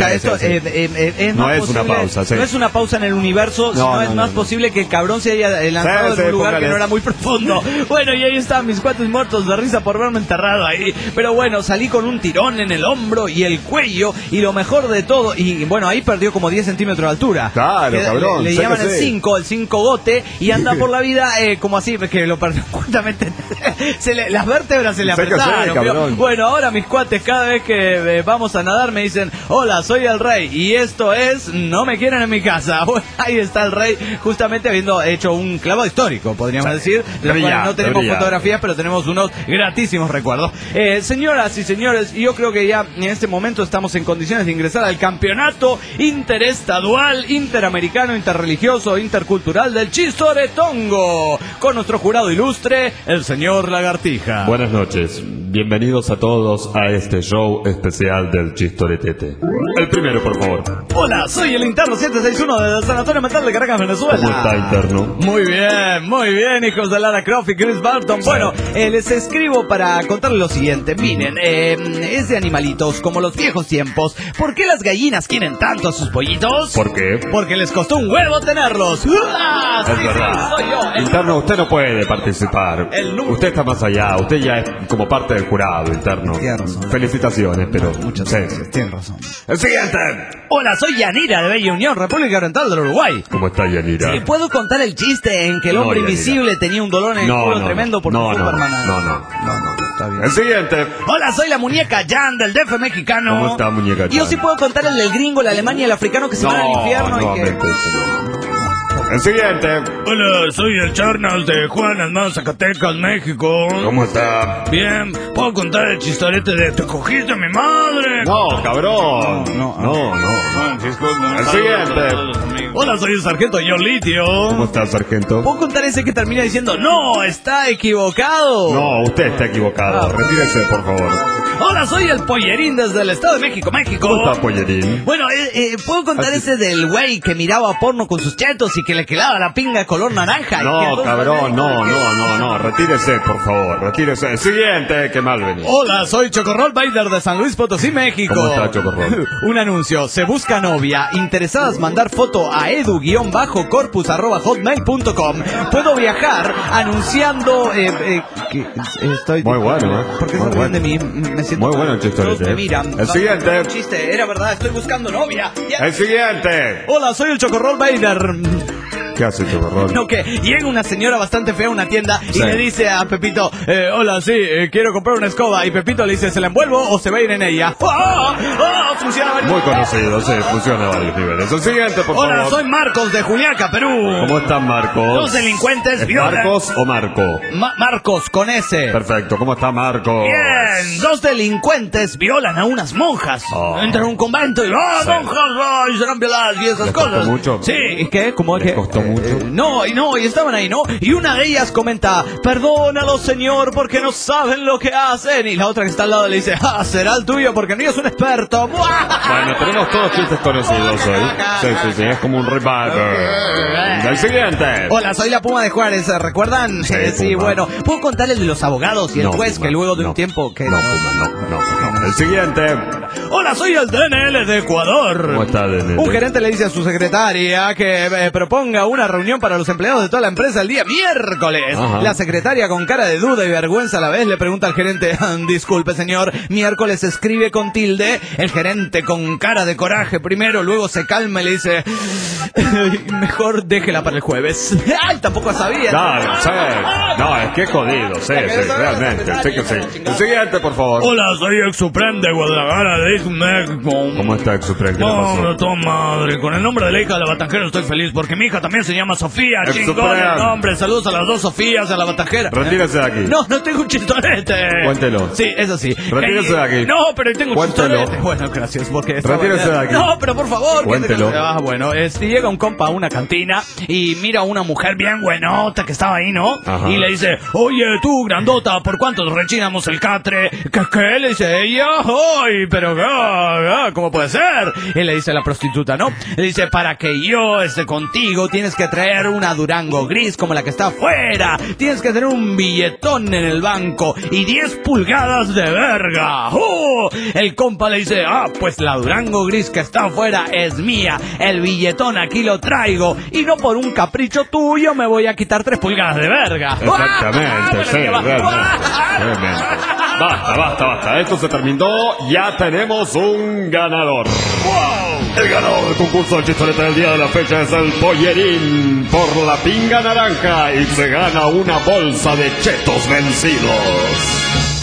es no más es posible, una pausa. No es una pausa en el universo, sino es más posible que el cabrón se haya lanzado en un lugar que no era muy profundo. Bueno, y ahí estaban mis cuates muertos de risa por verme enterrado ahí. Pero bueno, salí con un tirón en el hombro y el cuello. Y lo mejor de todo, y bueno, ahí perdió como 10 centímetros de altura. Claro, cabrón. Le llaman el 5 gote. Y anda por la vida como así, que lo perdió justamente. Las vértebras se le apretaron. Bueno, ahora mis cuates, cada vez que vamos a nadar, me dicen: hola, soy el Rey. Y esto es No me quieren en mi casa. Bueno, ahí está el Rey, justamente habiendo hecho un clavado histórico, podríamos decir. De los cuales no tenemos fotografías, pero tenemos unos gratísimos recuerdos. Señoras y señores, yo creo que ya en este momento estamos en condiciones de ingresar al campeonato interestadual, interamericano, interreligioso, intercultural del Chistoretongo, con nuestro jurado ilustre, el señor Lagartija. Buenas noches, bienvenidos a todos a este show especial del Chistoretete. El primero, por favor. Hola, soy el interno 761 del Sanatorio Mental de Caracas, Venezuela. ¿Cómo está, interno? Muy bien, hijos de Lara Croft y Chris Barton. Bueno, les escribo para contarles lo siguiente. Miren, es de animalitos, como los viejos tiempos. ¿Por qué las gallinas quieren tanto a sus pollitos? ¿Por qué? Porque les costó un huevo tenerlos. Es verdad. Soy yo. Interno, usted no puede participar. Usted está más allá, usted ya es como parte del jurado, interno. Tiene razón. Felicitaciones, pero... Muchas gracias, tiene razón. El siguiente. Hola, soy Yanira de Bella Unión, República Oriental del Uruguay. ¿Cómo está, Yanira? ¿Sí, puedo contar el chiste en que el hombre invisible tenía un dolor en el culo tremendo por Superman? No, está bien. El siguiente. Hola, soy la muñeca Jan del DF mexicano. ¿Cómo está, muñeca Jan? Yo sí puedo contar el del gringo, el alemán y el africano que se van al infierno y que... El siguiente. Hola, soy el Charnas de Juan Almán, Zacatecas, México. ¿Cómo está? Bien, ¿puedo contar el chistorete de te cogiste a mi madre? No, cabrón. No. El siguiente. Hola, soy el sargento John Litio. ¿Cómo está, sargento? ¿Puedo contar ese que termina diciendo no, está equivocado? No, usted está equivocado. Retírese, por favor. Hola, soy el Pollerín desde el Estado de México, México. ¿Cómo está, Pollerín? Bueno, ¿puedo contar ese del güey que miraba porno con sus chetos y que le quedaba la pinga color naranja? No, cabrón, no. Retírese, por favor. Retírese. El siguiente, que mal venía. Hola, soy Chocorrol Baider de San Luis Potosí, México. ¿Cómo está, Chocorrol? Un anuncio. Se busca novia. Interesadas mandar foto a edu-corpus@hotmail.com. Puedo viajar anunciando... estoy... Muy bueno, ¿eh? ¿Por qué se ríen de mí? Me siento... Muy bueno el chiste. Todos me miran. El siguiente. Un chiste, era verdad, estoy buscando novia. El siguiente. Hola, soy el Chocorrol Baider. ¿Qué hace, Chocorrol? No, que llega una señora bastante fea a una tienda y Sí. le dice a Pepito, hola, sí, quiero comprar una escoba. Y Pepito le dice, ¿se la envuelvo o se va a ir en ella? Funciona varios. Muy conocido, sí, funciona a varios niveles. El siguiente, por favor. Hola, soy Marcos de Juliaca, Perú. ¿Cómo están, Marcos? Dos delincuentes ¿Es violan... ¿Marcos o Marco? Marcos, con S. Perfecto, ¿cómo está, Marcos? Bien, dos delincuentes violan a unas monjas. Oh. Entran a un convento y Sí. monjas, y serán violadas y esas ¿Les cosas. costó mucho? Sí, ¿y qué? ¿Cómo ¿Les que? costó mucho? Y estaban ahí, ¿no? Y una de ellas comenta, perdónalo, señor, porque no saben lo que hacen. Y la otra que está al lado le dice, será el tuyo porque no es un experto. Bueno, tenemos todos chistes conocidos hoy. Sí, es como un revival. El siguiente. Hola, soy la Puma de Juárez, ¿recuerdan? Sí, Puma. bueno. ¿Puedo contar el de los abogados y el No, juez Puma, que luego de un no. tiempo que... No, Puma, no. El siguiente. Hola, soy el DNL de Ecuador. ¿Cómo está, DNL? Un gerente le dice a su secretaria que proponga una reunión para los empleados de toda la empresa el día miércoles. Ajá. La secretaria, con cara de duda y vergüenza a la vez, le pregunta al gerente, disculpe, señor, miércoles se escribe con tilde. El gerente, con cara de coraje primero, luego se calma y le dice, mejor déjela para el jueves. ¡Ay, tampoco sabía! Claro, sí. No, es que es jodido, sí, realmente. Sí que sí. El siguiente, por favor. Hola, soy ex Supreme de Guadalajara, de México. ¿Cómo está, Exupren? ¿Qué le pasó? No, tu madre, con el nombre de la hija de la batanjera estoy feliz porque mi hija también se llama Sofía. Ex Chingón Supreme. el nombre, saludos a las dos Sofías, a la batanjera. Retírese de aquí. No tengo un chistorete. Cuéntelo. Sí, eso sí. Retírese de aquí. No, pero tengo un Cuéntelo. chistorete. Bueno, gracias, porque... Retírese de aquí. No, pero por favor. Cuéntelo. Bueno, llega un compa a una cantina y mira a una mujer bien buenota que estaba ahí, ¿no? Ajá. Y le dice, oye, tú, grandota, ¿por cuánto rechinamos el catre? ¿Qué? Le dice ella. ¡Ay, pero cómo puede ser! Y le dice la prostituta, ¿no? Le dice, para que yo esté contigo tienes que traer una Durango gris como la que está afuera. Tienes que tener un billetón en el banco y 10 pulgadas de verga. El compa le dice, pues la Durango gris que está afuera es mía. El billetón aquí lo traigo y no por un capricho tuyo me voy a quitar 3 pulgadas de verga. Exactamente, sí, realmente. Basta. Esto se terminó. Ya tenemos un ganador. El ganador del concurso del chistorete del día de la fecha es el Pollerín por la pinga naranja y se gana una bolsa de chetos vencidos.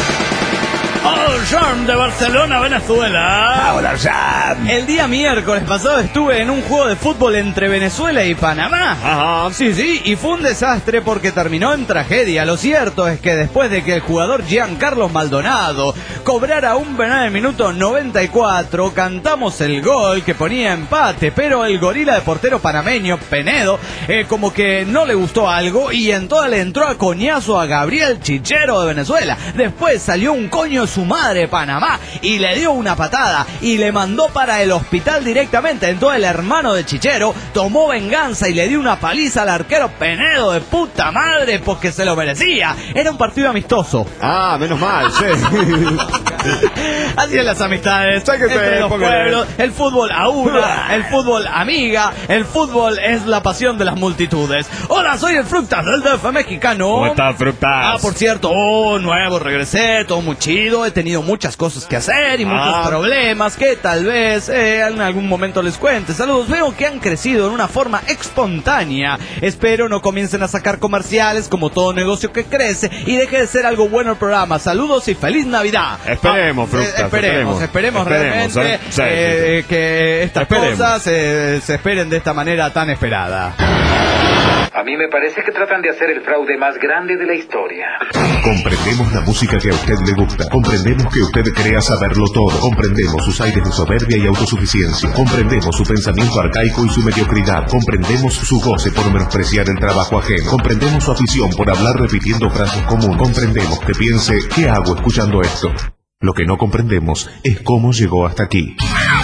Charm de Barcelona, Venezuela. Hola, Sam. El día miércoles pasado estuve en un juego de fútbol entre Venezuela y Panamá. Ajá. Sí, y fue un desastre porque terminó en tragedia. Lo cierto es que después de que el jugador Giancarlo Maldonado cobrara un penal en el minuto 94, cantamos el gol que ponía empate, pero el gorila de portero panameño, Penedo, como que no le gustó algo y en toda le entró a coñazo a Gabriel Chichero de Venezuela. Después salió un coño de su madre, Panamá, y le dio una patada y le mandó para el hospital directamente. Entonces el hermano de Chichero tomó venganza y le dio una paliza al arquero Penedo de puta madre porque se lo merecía. Era un partido amistoso. Menos mal, sí. Así es las amistades Sí, que entre sí, los porque- pueblos. El fútbol aúna, el fútbol amiga, el fútbol es la pasión de las multitudes. Hola, soy el Fructas del DF mexicano. ¿Cómo estás, Frutas? Por cierto, nuevo, regresé, todo muy chido, he tenido muchas cosas que hacer y muchos problemas que tal vez en algún momento les cuente. Saludos, veo que han crecido en una forma espontánea. Espero no comiencen a sacar comerciales como todo negocio que crece y deje de ser algo bueno el programa. Saludos y feliz Navidad. Esperemos, Fructas, Esperemos realmente Sí. que estas Esperemos. cosas se esperen de esta manera tan esperada. A mí me parece que tratan de hacer el fraude más grande de la historia. Comprendemos la música que a usted le gusta. Comprendemos que usted crea saberlo todo. Comprendemos sus aires de soberbia y autosuficiencia. Comprendemos su pensamiento arcaico y su mediocridad. Comprendemos su goce por menospreciar el trabajo ajeno. Comprendemos su afición por hablar repitiendo frases comunes. Comprendemos que piense, ¿qué hago escuchando esto? Lo que no comprendemos es cómo llegó hasta aquí.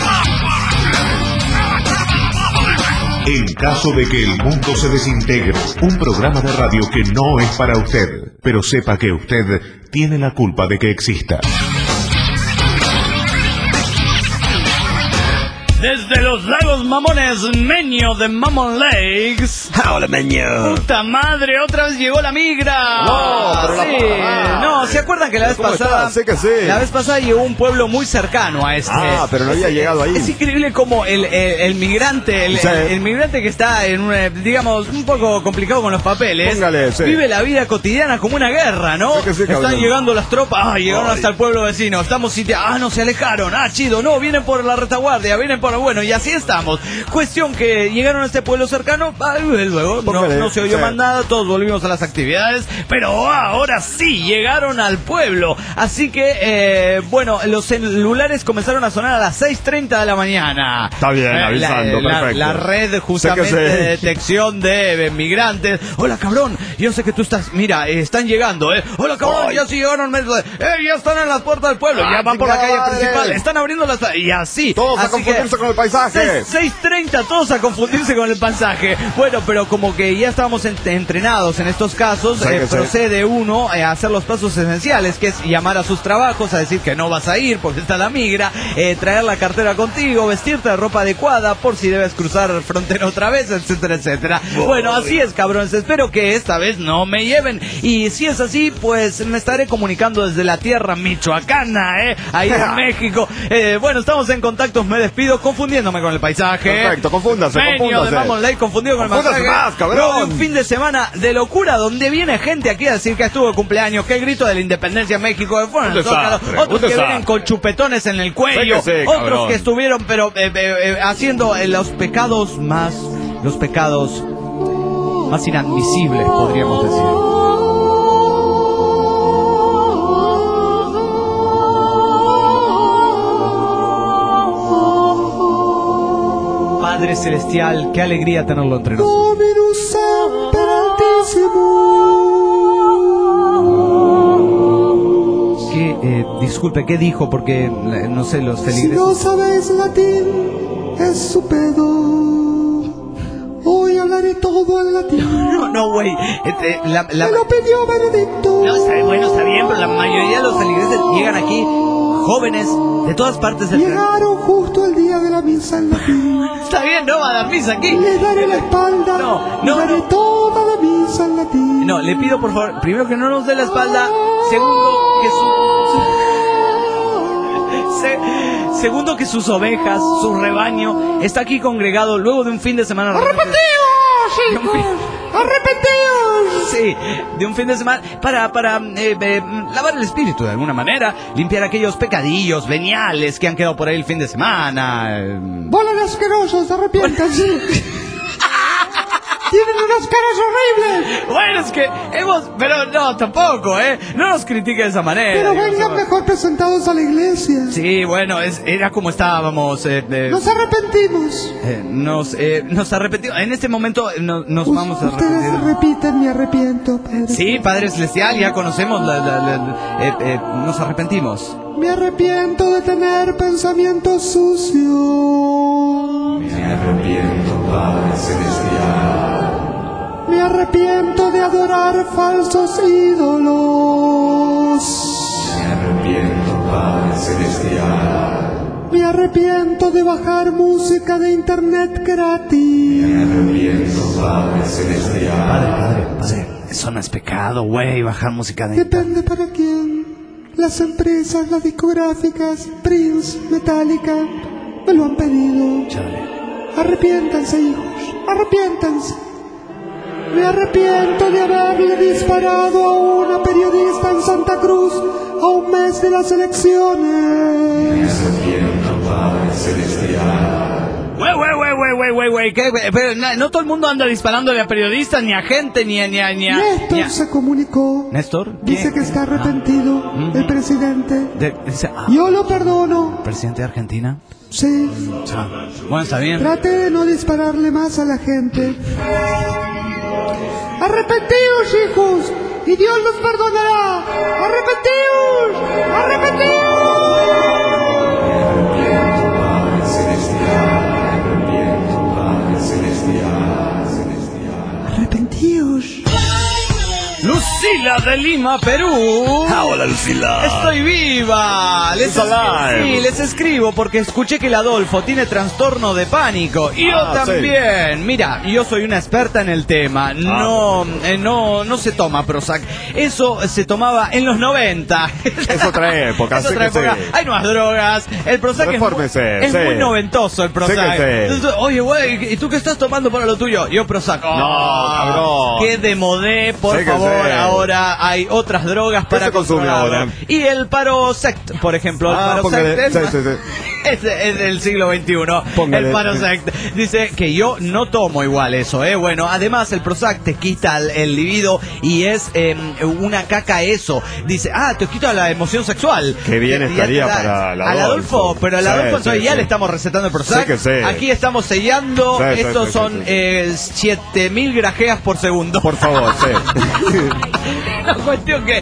En caso de que el mundo se desintegre, un programa de radio que no es para usted, pero sepa que usted tiene la culpa de que exista. Desde los lagos mamones, Meño de Mammon Lakes. ¡Hola, Meño! ¡Puta madre! ¡Otra vez llegó la migra! No, pero sí. No, ¿se acuerdan que la vez pasada? Sé que sí. La vez pasada llegó un pueblo muy cercano a este. Ah, pero no había llegado ahí. Es increíble como el migrante, el migrante que está en un, digamos, un poco complicado con los papeles. Póngale, sí. Vive la vida cotidiana como una guerra, ¿no? Sé que sí, Están cabrón. llegando las tropas, llegaron hasta el pueblo vecino, estamos sitiados, no, se alejaron, chido, no, vienen por la retaguardia, vienen por, bueno, y así estamos. Cuestión que llegaron a este pueblo cercano, luego no se oyó más nada, todos volvimos a las actividades, pero ahora sí, llegaron al pueblo. Así que, bueno, los celulares comenzaron a sonar a las 6:30 de la mañana. Está bien, avisando, perfecto. La red justamente de detección de migrantes. Hola, cabrón, yo sé que tú estás, mira, están llegando, Hola, cabrón, ya sí llegaron, ya están en las puertas del pueblo, ya van por la calle principal, están abriendo las... Y así. Todos a confundirse con el paisaje. 6:30, todos a confundirse con el paisaje. Bueno, pero como que ya estábamos entrenados en estos casos, procede uno a hacer los pasos esenciales, que es llamar a sus trabajos, a decir que no vas a ir porque está la migra, traer la cartera contigo, vestirte de ropa adecuada por si debes cruzar frontera otra vez, etcétera, etcétera. Bueno, así es, cabrones. Espero que esta vez no me lleven. Y si es así, pues me estaré comunicando desde la tierra michoacana, ahí en México. Bueno, estamos en contacto. Me despido confundiéndome con el paisaje. Perfecto, confúndase. Meño de Mammon Lakes confundido con el paisaje. Más, cabrón. Un fin de semana de locura donde viene gente aquí a decir que estuvo de cumpleaños, que el grito de la independencia en México, fueron al Zócalo, otros que vienen con chupetones en el cuello, otros que estuvieron pero haciendo los pecados más inadmisibles, podríamos decir. Padre Celestial, qué alegría tenerlo entre nosotros. Disculpe, ¿qué dijo? Porque no sé, los feligreses... Si no sabes latín, es su pedo. Hoy hablaré todo en latín. No, güey. Me lo pidió Benedicto. No, está bien, pero la mayoría de los feligreses llegan aquí jóvenes de todas partes del planeta. Llegaron justo el día de la misa en latín. Está bien, no va a dar misa aquí. Le daré la espalda. No. Daré toda la misa en latín. No, le pido por favor, primero que no nos dé la espalda, segundo que sus ovejas, su rebaño, está aquí congregado luego de un fin de semana. ¡Arrepentidos, hijos! ¡Arrepentidos! Sí, de un fin de semana para lavar el espíritu de alguna manera, limpiar aquellos pecadillos veniales que han quedado por ahí el fin de semana. ¡Bolas asquerosos, arrepiéntanse! ¡Tienen unas caras horribles! Bueno, es que pero no, tampoco, no nos critique de esa manera. Pero vengan mejor presentados a la iglesia. Sí, bueno, era como estábamos. Nos arrepentimos. Nos arrepentimos. En este momento nos vamos a arrepentir. Ustedes repiten, me arrepiento, Padre. Sí, Padre Celestial, ya conocemos nos arrepentimos. Me arrepiento de tener pensamientos sucios. Me arrepiento, Padre Celestial. Me arrepiento de adorar falsos ídolos. Me arrepiento, Padre Celestial. Me arrepiento de bajar música de internet gratis. Me arrepiento, Padre Celestial. Padre, eso no es pecado, güey, bajar música de internet. Depende para quién. Las empresas, las discográficas, Prince, Metallica, me lo han pedido. Chale. Arrepiéntanse, hijos, arrepiéntanse. Me arrepiento de haberle disparado a una periodista en Santa Cruz a un mes de las elecciones. Me arrepiento, Padre Celestial. Güey. Pero no todo el mundo anda disparándole a periodistas, ni a gente, ni a... Néstor se comunicó. ¿Néstor? Dice que está arrepentido el presidente. Yo lo perdono. ¿Presidente de Argentina? Sí. Bueno, está bien. Trate de no dispararle más a la gente. Arrepentíos, hijos, y Dios los perdonará. Arrepentíos, arrepentíos. Arrepentíos. Lucila de Lima, Perú. Hola, Lucila. Estoy viva. Les escribo porque escuché que el Adolfo tiene trastorno de pánico. Y yo también. Sí. Mira, yo soy una experta en el tema. No se toma Prozac. Eso se tomaba en los 90. Es otra época. Hay nuevas drogas. El Prozac es muy noventoso, el Prozac. Entonces, oye, güey, ¿y tú qué estás tomando para lo tuyo? Yo Prozac. No, cabrón. Qué demodé, por favor. Ahora hay otras drogas para consumir ahora. Y el Parosect, por ejemplo. El Parosect es del siglo XXI. Póngale. El Parosect dice que yo no tomo igual eso, Bueno, además el Prozac te quita el libido y es una caca eso. Dice, te quita la emoción sexual. Qué bien estaría para el Adolfo. Pero al Adolfo entonces ya le estamos recetando el Prozac. Aquí estamos sellando. Estos son 7.000 grajeas por segundo. Por favor, La cuestión que,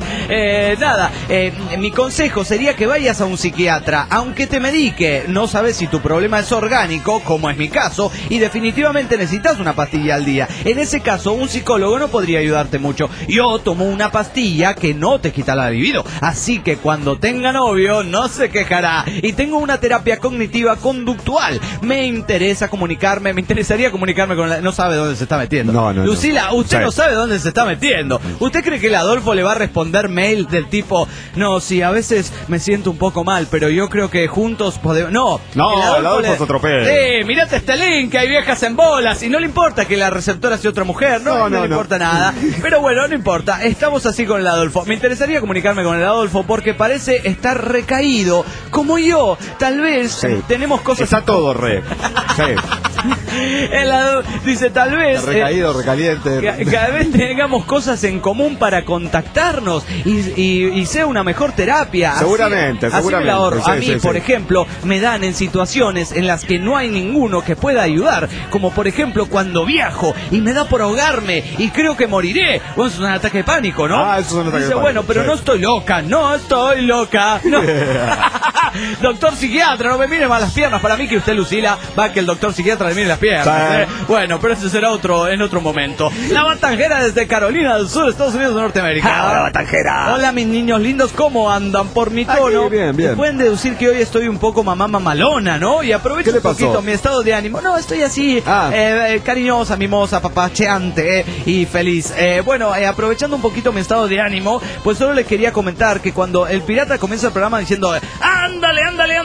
mi consejo sería que vayas a un psiquiatra, aunque te medique. No sabes si tu problema es orgánico, como es mi caso, y definitivamente necesitas una pastilla al día. En ese caso, un psicólogo no podría ayudarte mucho. Yo tomo una pastilla que no te quita la libido, así que cuando tenga novio no se quejará. Y tengo una terapia cognitiva conductual. Me interesaría comunicarme con la... No sabe dónde se está metiendo. No. Lucila, usted no sabe dónde se está metiendo. ¿Usted cree que el Adolfo le va a responder mail del tipo, no, sí, a veces me siento un poco mal, pero yo creo que juntos podemos... No, el Adolfo se atropella. Sí, mirate este link, que hay viejas en bolas, y no le importa que la receptora sea otra mujer, no le importa nada. Pero bueno, no importa, estamos así con el Adolfo. Me interesaría comunicarme con el Adolfo porque parece estar recaído, como yo. Tal vez tenemos cosas... Está todo re. El Adolfo dice, tal vez... Recaído, recaliente. Cada vez tengamos cosas en común para contactarnos y sea una mejor terapia. Seguramente. Así me la ahorro. A mí, por ejemplo, me dan en situaciones en las que no hay ninguno que pueda ayudar, como por ejemplo cuando viajo y me da por ahogarme y creo que moriré. Bueno, eso es un ataque de pánico, ¿no? Eso es un ataque de pánico. Bueno, pero no estoy loca. No. Doctor psiquiatra, no me mire más las piernas. Para mí que usted, Lucila, va que el doctor psiquiatra le mire las piernas. Bueno, pero eso será en otro momento. La Batanjera desde Carolina del Sur, Estados Unidos de Norteamérica. Hola, Batanjera. Hola, mis niños lindos, ¿cómo andan? Por mi tono, bien. pueden deducir que hoy estoy un poco mamalona, ¿no? Y aprovecho un poquito mi estado de ánimo. No, estoy así, cariñosa, mimosa, papacheante y feliz. Aprovechando un poquito mi estado de ánimo, pues solo le quería comentar que cuando el pirata comienza el programa diciendo ándale,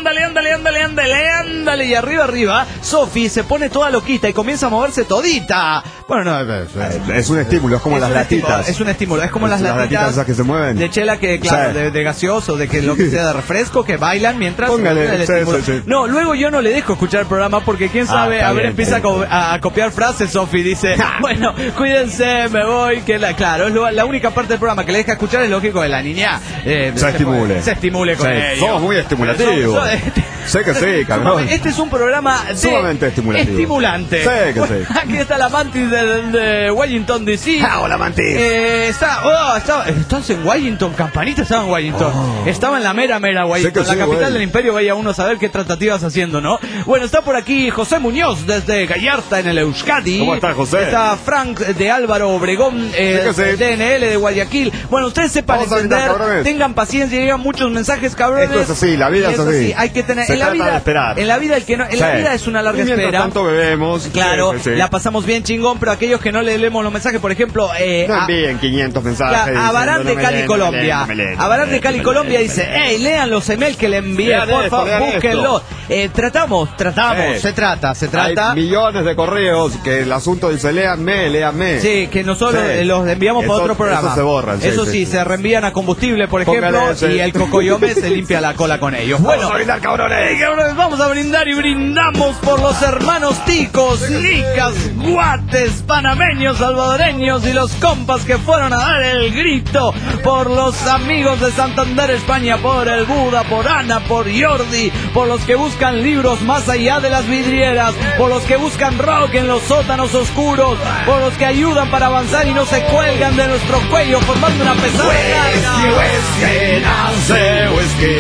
y arriba, Sofi se pone toda loquita y comienza a moverse todita. Bueno, es un estímulo, es como las latitas. Es un estímulo, es como las latitas esas que se mueven. de chela, que claro, de gaseoso, de que lo que sea de refresco, que bailan mientras... Póngale, sí. No, luego yo no le dejo escuchar el programa porque quién sabe, empieza a copiar frases. Sofi dice, bueno, cuídense, me voy, claro, es la única parte del programa que le deja escuchar, es lógico, de la niña se estimule con ellos. Somos muy estimulativos. Sé que sí, cabrón. Este es un programa sumamente estimulante. Sé que sí. Aquí está la Mantis de Washington, D.C. Hola, Mantis. Estás en Washington, Campanita estaba en Washington. Estaba en la mera Washington, la capital del imperio. Vaya uno a saber qué tratativas haciendo, ¿no? Bueno, está por aquí José Muñoz desde Gallarta, en el Euskadi. ¿Cómo está, José? Está Frank de Álvaro Obregón, DNL de Guayaquil. Bueno, ustedes sepan entender, tengan paciencia, llegan muchos mensajes, cabrones. Esto es así, la vida es así. Hay que tener... Se trata de esperar. En la vida la vida es una larga espera. Tanto bebemos. Claro, la pasamos bien chingón, pero ejemplo, aquellos que no le leemos los mensajes, por ejemplo... no envíen 500 mensajes. A Barán de Cali, Colombia. A Barán de Cali, Colombia dice, hey, lean los emails que le envié, por favor, búsquenlo. Tratamos, se trata. Hay millones de correos que el asunto dice, léanme. Sí, que nosotros los enviamos para otro programa. Eso se borran. Eso sí, se reenvían a combustible, por ejemplo, y el cocoyome se limpia la cola con ellos. Bueno, vamos a brindar, cabrones. Vamos a brindar y brindamos por los hermanos ticos, nicas, guates, panameños, salvadoreños y los compas que fueron a dar el grito, por los amigos de Santander, España, por el Buda, por Ana, por Jordi, por los que buscan libros más allá de las vidrieras, por los que buscan rock en los sótanos oscuros, por los que ayudan para avanzar y no se cuelgan de nuestro cuello formando una pesada carga. Whisky, nace, whisky,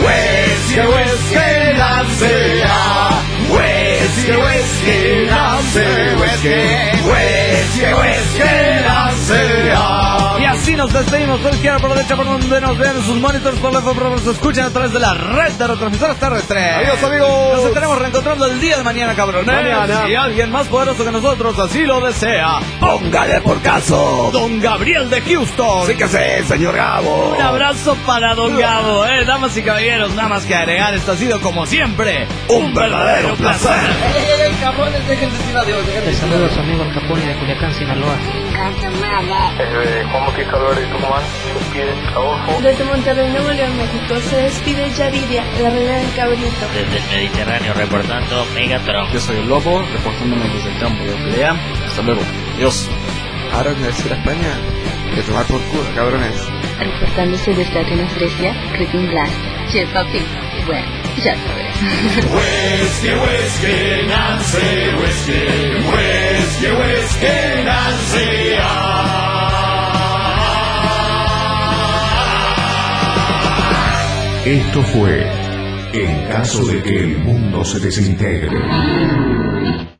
nace, whisky, nace. Y así nos despedimos por izquierda, por derecha, por donde nos vean en sus monitores, por nos escuchan a través de la red de retransmisoras terrestres. Adiós, amigos. Nos estaremos reencontrando el día de mañana, cabrones. Mañana. Si alguien más poderoso que nosotros así lo desea, Póngale por caso. Don Gabriel de Houston. Sí que sé, señor Gabo. Un abrazo para Don Gabo, damas y caballeros, nada más que agregar, esto ha sido como siempre un verdadero placer. Cabrones, déjense sin adiós. Saludos amigos Capone de Culiacán, Sinaloa. Juan Bautista Álvarez de Tucumán, se despide Adolfo. Desde Monterrey, Nuevo León, México, se despide Yaridia, la reina del cabrito. Desde el Mediterráneo reportando Megatron. Yo soy el Lobo, reportándome desde el campo de pelea. Hasta luego. Adiós. Ahora me decir a España que tomar por culo, cabrones. Reportándose desde Atenas, Grecia, Creeping Blast. Che, papi, bueno, ya sabes. Whisky, Nancy, whisky, Nancy. Esto fue En caso de que el mundo se desintegre.